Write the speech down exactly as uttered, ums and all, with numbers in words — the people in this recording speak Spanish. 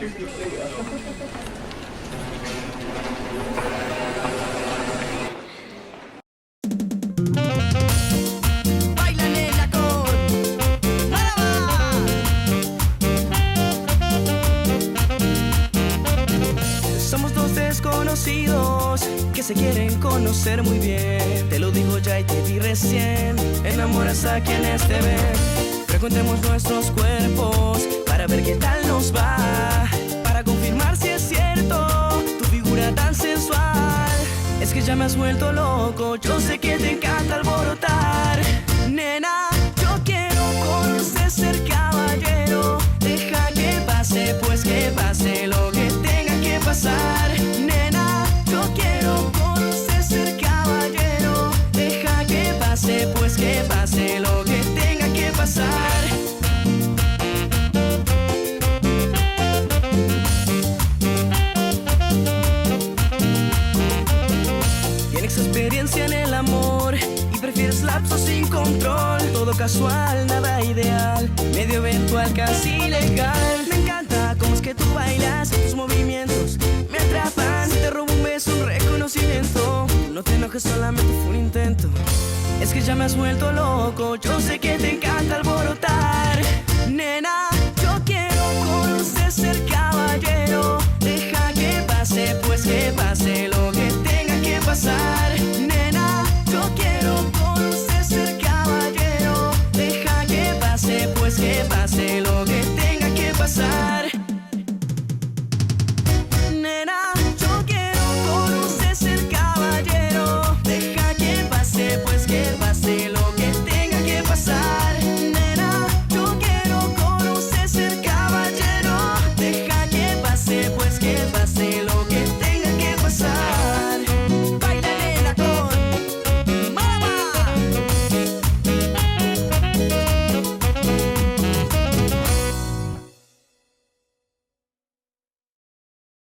Baila nena con Maraba. Somos dos desconocidos que se quieren conocer muy bien. Te lo digo ya y te vi recién. Enamoras a quienes te ven. Frecuentemos nuestros cuerpos para ver qué tal nos va, para confirmar si es cierto tu figura tan sensual. Es que ya me has vuelto loco, yo sé que te encanta alborotar. Nena, yo quiero conocer ser caballero. Deja que pase, pues que pase lo que tenga que pasar. Nena, yo quiero conocer ser caballero. Deja que pase, pues que pase lo que tenga que pasar. Tienes experiencia en el amor y prefieres lapsos sin control. Todo casual, nada ideal, medio eventual, casi legal. Me encanta cómo es que tú bailas, tus movimientos me atrapan. Te robo un beso, un reconocimiento. No te enojes, solamente fue un intento. Es que ya me has vuelto loco, yo sé que te encanta alborotar. Nena,